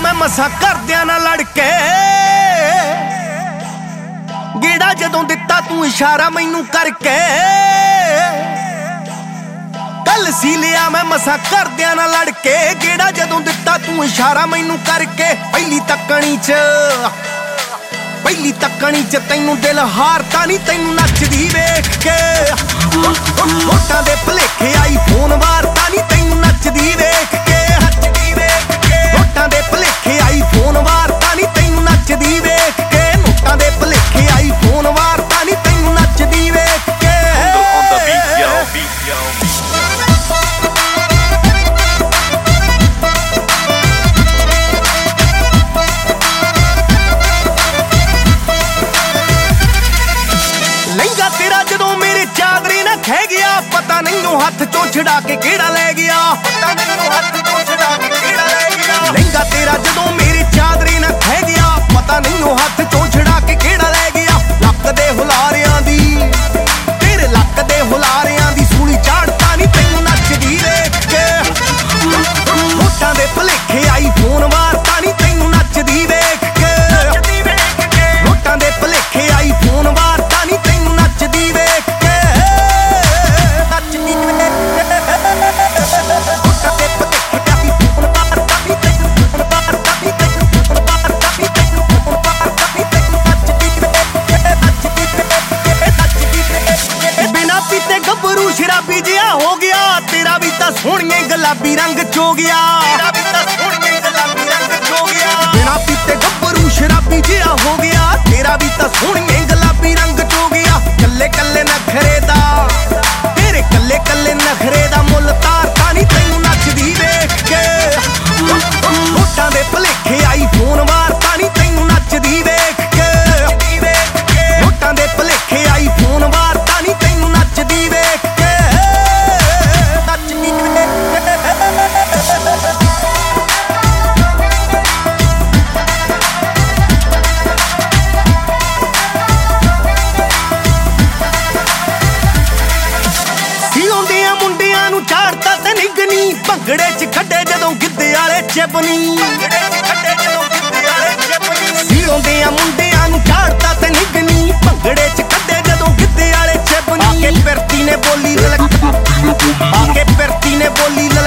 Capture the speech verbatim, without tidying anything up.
मैं मसा करदियां ना लड़के गेड़ा जदों दिता तू इशारा मैनू करके कल सी लिया मैं मसा करदियां ना लड़के गेड़ा जदों दिता तू इशारा मैनू करके पहली तकनी च पहली तकनी च तैनू दिल हारता नहीं तैनू नचदी वेख के होठां दे भलेखे आई फोन वारता नहीं तैनू नचदी वेख के होठां दे भलेखे आई फोन वारता नहीं तैनू नचदी वेख के नोटां दे भलेखे आई फोन वारता नहीं तैनू नचदी वेख के लहंगा तेरा जदों मेरे चादरे ना खह गया पता नहीं हथ चों छड़ा के केड़ा लै गया पता नहीं हथ चों छड़ा के केड़ा लै गया लहंगा तेरा जदों मेरे चादरे ना खह गया पता नहीं हथ चों छड़ा के केड़ा लै गया लक दे हुलारियां दी तेरे लक दे हुलारियां दी सूली झाड़ता नहीं तैनू नचदी वेख के होठां दे भलेखे आई फोन वारता नहीं तैनू नचदी वेख के होठां दे भलेखे आई फोन वारता नहीं तैनू नचदी वेख के नचदी होठां दे भलेखे आई फोन वारता नहीं तैनू फोन वारता नहीं तैनू फोन वारता नहीं तैनू फोन वारता नहीं तैनू नचदी नचदी नचदी बिना पीते गभरू शराबी जिहा हो गया तेरा भी तां सोहणिए गुलाबी रंग च हो गया तेरा भी तां सोहणिए गुलाबी रंग च हो गया बिना पीते गभरू शराबी जिहा हो गया तेरा भी तां सोहणिए गुलाबी रंग च हो गया कल्ले कल्ले नखरे दा तेरे कल्ले कल्ले नखरे दा मुੱਲ तारता नहीं तैनू नचदी वेख के होठां दे भलेखे आई फोन वारता नहीं तैनू नचदी वेख के होठां दे भलेखे आई फोन वारता नहीं तैनू नचदी वेख के नचदी ਸਿਉਂਦਿਆਂ ਮੁੰਡਿਆਂ ਨੂੰ ਝਾੜਦਾ ਤੇ ਨਿਗਣੀ ਭੰਗੜੇ 'ਚ ਖੱਡੇ ਜਦੋਂ ਗਿੱਧੇ ਵਾਲੇ ਚਿਪਨੀ ਭੰਗੜੇ 'ਚ ਖੱਡੇ ਜਦੋਂ ਗਿੱਧੇ ਵਾਲੇ ਚਿਪਨੀ ਸਿਉਂਦਿਆਂ ਮੁੰਡਿਆਂ ਨੂੰ ਝਾੜਦਾ ਤੇ ਨਿਗਣੀ ਭੰਗੜੇ 'ਚ ਖੱਡੇ ਜਦੋਂ ਗਿੱਧੇ ਵਾਲੇ ਚਿਪਨੀ ਆ ਕੇ ਪਿਰਤੀ ਨੇ ਬੋਲੀ ਲਲਕਾ ਆ ਕੇ ਪਿਰਤੀ ਨੇ ਬੋਲੀ